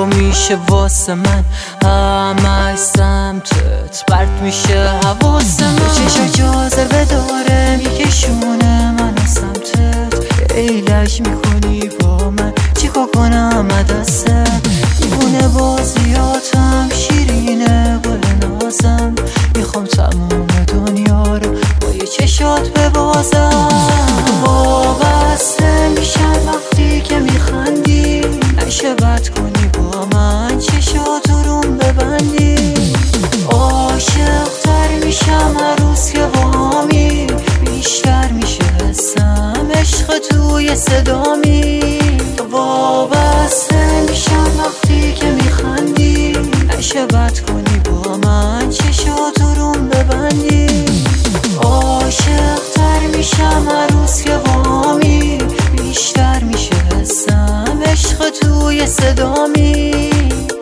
تو میشه واسه من، همه سمتت برد میشه حواس من. چشا جاذبه داره میکشونه من سمتت، ایلش میکنی با من چیکار کنم دستت. دیوونه بازیاتم شیرینه گل نازم، میخوام تموم دنیا رو با یه چشات ببازم. وابسته میشم وقتی که میخندی، نشه بد کنی با من چشاتو روم ببندی. عاشق تر میشم هر روز که باهامی، بیشتر میشه حسم عشق توی صدامی. وابسته میشم وقتی که میخندی، نشه بد کنی با من چشاتو روم ببندی. عاشق تر میشم هر روز که باهامی، بیشتر میشه حسم عشق توی صدامی.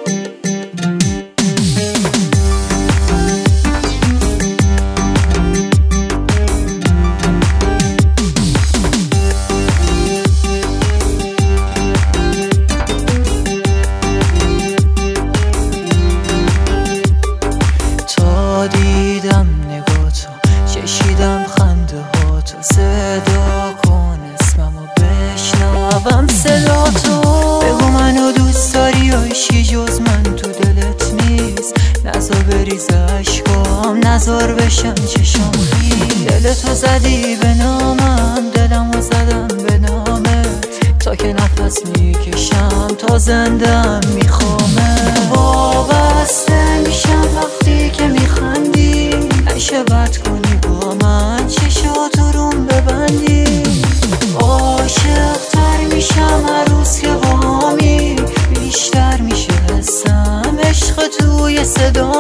دیدم نگاتو، چشیدم خنده هاتو، صدا کن اسممو بشنوم صداتو. بگو منو دوست داری یا عشقی جز من تو دلت نیست، نذار بریز عشقام، نذار بشن چشام خیز. دلتو زدی به نامم، دلمو زدم به نامت، تا که نفس میکشم تا زندم میخوامه. وابسته میشم وقتی که میخندی، نشه بد کنی با من چشاتو روم ببندی. عاشق تر میشم هر روز که باهامی، بیشتر میشه حسم عشق توی صدا